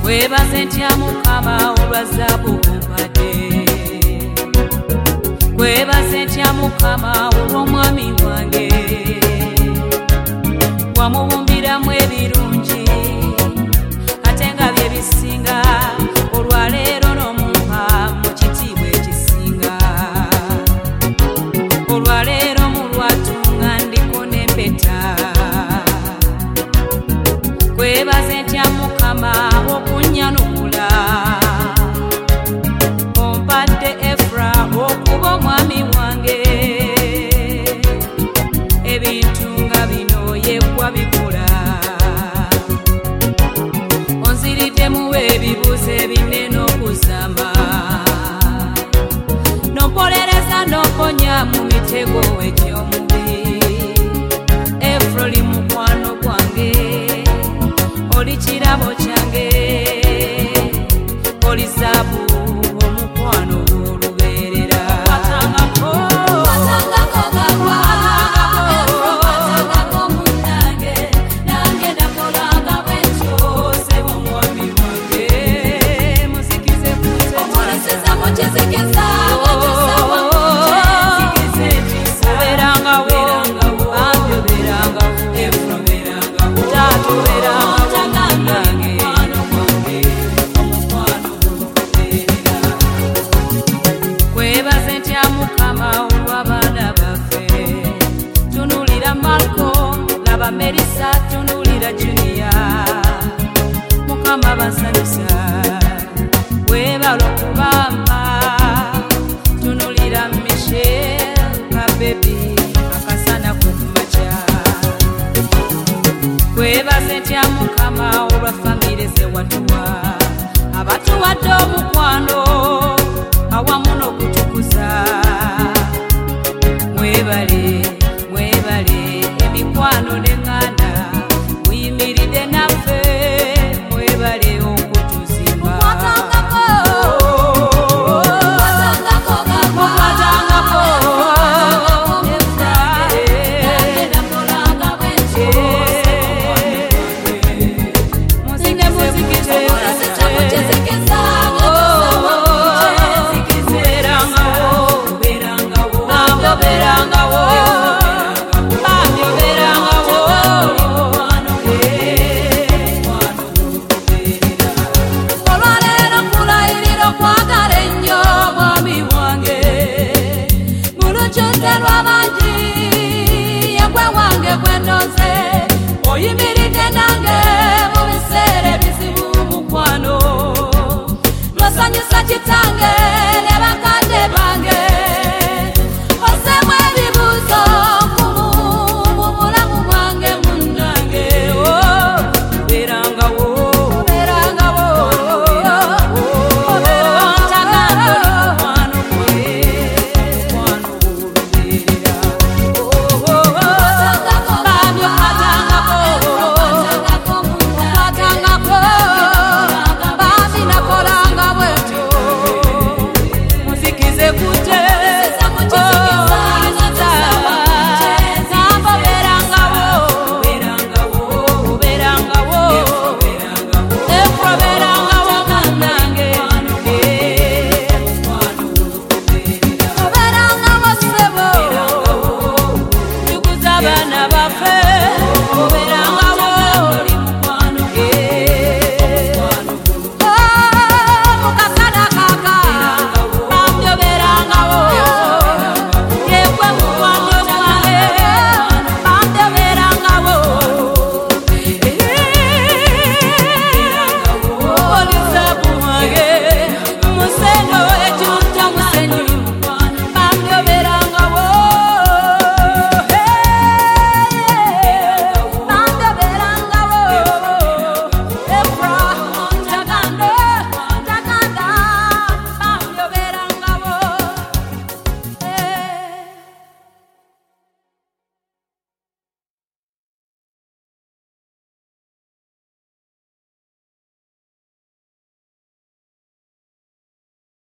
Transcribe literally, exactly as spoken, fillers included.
Kwebaze ntya Mukama olwa zaabu ompadde. Kwebaze ntya Mukama olw'omwami wange. Wamubumbiramu ebirungi ate nga bye bisinga. Olwaleero n'omumpa mu kitiibwa ekisinga. Olwaleero mu lwatunga ndiko n'empeta. Kwebaze ntya Mukama okunyanukula. Ompadde Efra okuba omwami wange. Ebintu nga bino yegwa bikola. Onziriddemu ebibuuzo ebinene okuzama. Nompolereza n'oponya mu mitego egy'omubi. Efra oli mukwano gwange. Oli kirabo kyange. Oli zaabu omukwano olubeerera. Watangako watangako gagwa. Efra watangako munnange. Nange nakolanga bwentyo. Sebo omwami wange. Muzikize kuze omuleseza mukyezekeza. Watusawa munje nzikize ekisa. Obeerangawo bambi obeerangawo. Efra obeerangawo. Taata obeerangawo. Kwebaze ntya Mukama olw'abaana baffe. Tunulira Malcolm, laba Melissa, tunulira Junior. Mukama basanyuse.